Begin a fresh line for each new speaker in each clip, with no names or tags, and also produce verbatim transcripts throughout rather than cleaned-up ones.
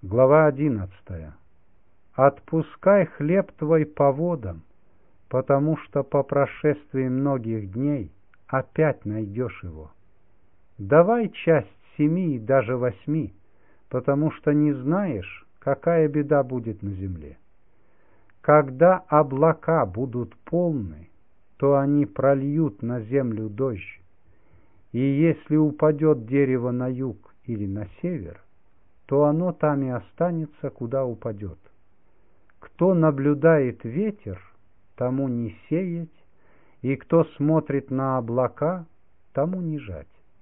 Глава одиннадцатая. Отпускай хлеб твой по водам, потому что по прошествии многих дней опять найдешь его. Давай часть семи и даже восьми, потому что не знаешь, какая беда будет на земле. Когда облака будут полны, то они прольют на землю дождь, и если упадет дерево на юг или на север, то оно там и останется, куда упадет. Кто наблюдает ветер, тому не сеять, и кто смотрит на облака, тому не жать.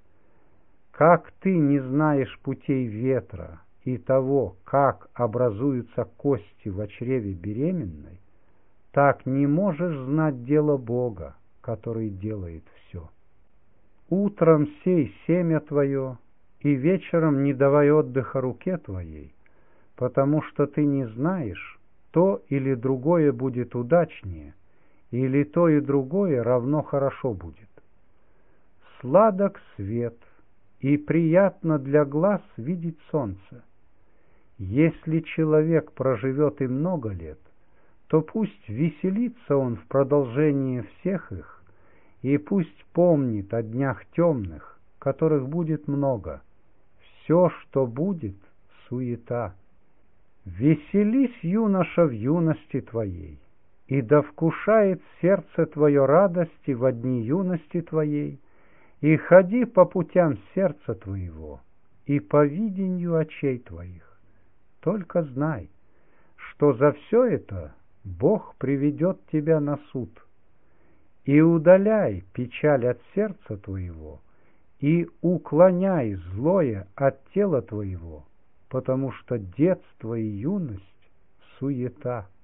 Как ты не знаешь путей ветра и того, как образуются кости в чреве беременной, так не можешь знать дело Бога, который делает все. Утром сей семя твое, и вечером не давай отдыха руке твоей, потому что ты не знаешь, то или другое будет удачнее, или то и другое равно хорошо будет. Сладок свет, и приятно для глаз видеть солнце. Если человек проживет и много лет, то пусть веселится он в продолжении всех их, и пусть помнит о днях темных, которых будет много. Все, что будет, суета. Веселись, юноша, в юности твоей, и да вкушает сердце твое радости во дни юности твоей, и ходи по путям сердца твоего и по видению очей твоих. Только знай, что за все это Бог приведет тебя на суд. И удаляй печаль от сердца твоего, и уклоняй злое от тела твоего, потому что детство и юность — суета.